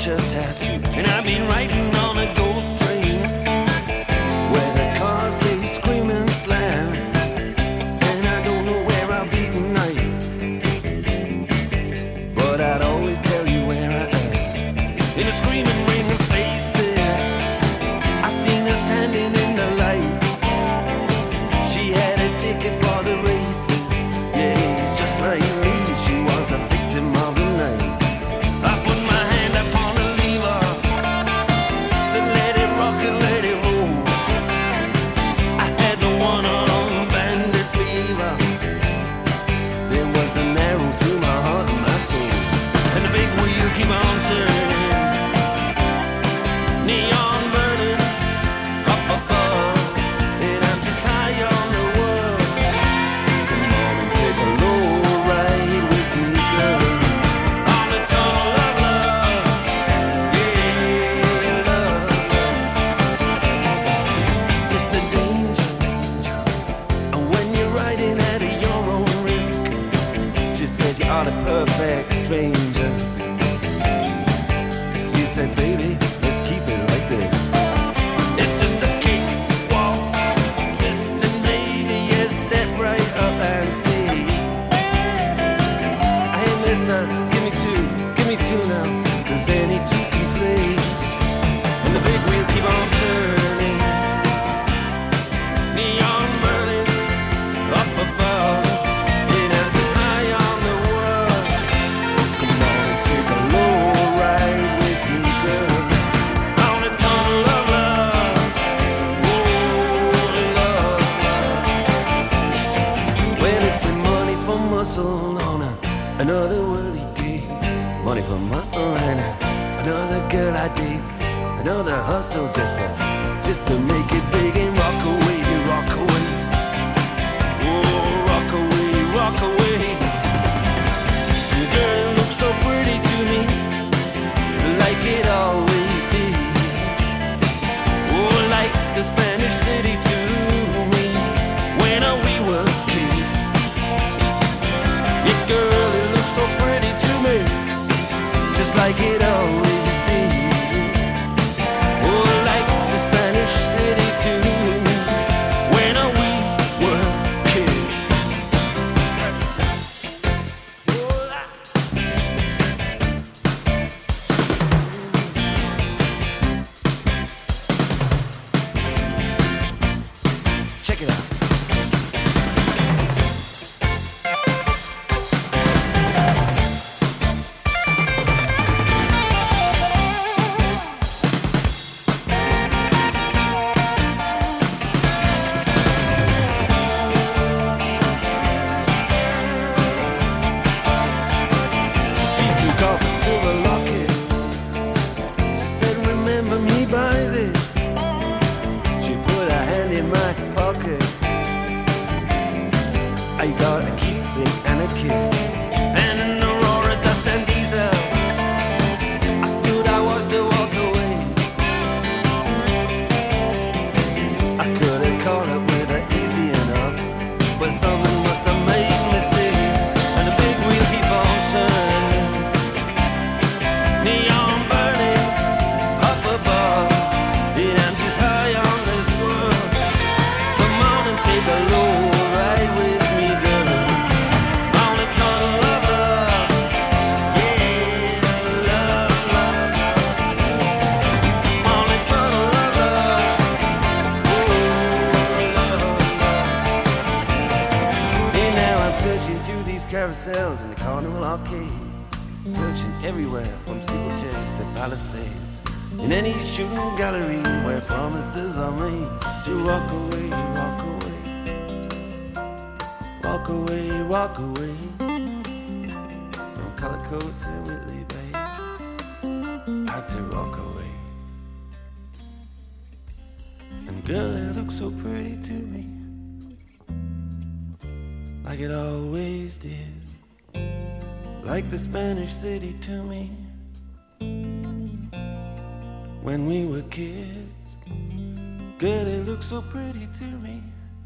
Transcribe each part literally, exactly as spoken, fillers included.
adventure tattoo. And I've been riding on a ghost train where the cars they scream and slam, and I don't know where I'll be tonight, but I'd always tell you where I am. In a screaming ring of faces, I seen her standing in the light. She had a ticket for the races, yeah, just like me, she was a victim of the night. I put my hand upon the lever, said let it rock and let it roll. I had the one-armed bandit fever. There was an arrow through my heart and my soul, and the big wheel keep on turning, neon burning up above, and I'm just high on the world. Come on and take a low ride with me, girl, on the tunnel of love, yeah, love. It's just a danger, danger, and when you're riding at your own risk, she said you are the perfect stranger. She said, baby, let's keep it like this. It's just a kick, walk, twist, and maybe you step right up and see. Hey, mister, give me two, give me two now, 'cause any two can play. And the big wheel keep on turning, neon burning up above, and I'm just high on the world. Come on and take a low ride with me, girl, on the tunnel of love, oh, love, love. When it's been money for muscle on a, another worldly gig, money for muscle and a, another girl I dig, another hustle just to, just to make it big and rock away, rock away, oh, rock away, rock away. The girl looks so pretty to me, like it always did, oh, like the Spanish city to me, when uh, we were kids. Yeah, girl, it looks so pretty to me, just like it always did, oh, like the Spanish city to me, when uh, we were kids. Oh, I- Check it out. She took off a silver locket. She said, remember me by this. She put her hand in my pocket. I got a keepsake and a kiss, and an Aurora dust and diesel. I stood, I was to walk away. I could have caught up with her easy enough, but something must have made me stay. And the big wheel keep on turning, neon burning up above, and I'm just high on this world. Come on and take a low ride with me, girl, on the tunnel of love, yeah, love, love, on the tunnel of love, oh, love, love. And now I'm searching through these carousels in the Carnival Arcade, searching everywhere from steeplechase to Palisades, in any shooting gallery where promises are made to walk away, rock away, walk away, walk away from color coats and Whitley Bay. Had to rock away. And girl, it looks so pretty to me, like it always did, like the Spanish city to me, when we were kids. Girl, it looks so pretty to me,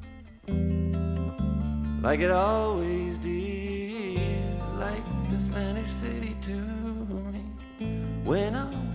like it always did, like the Spanish city to me, when I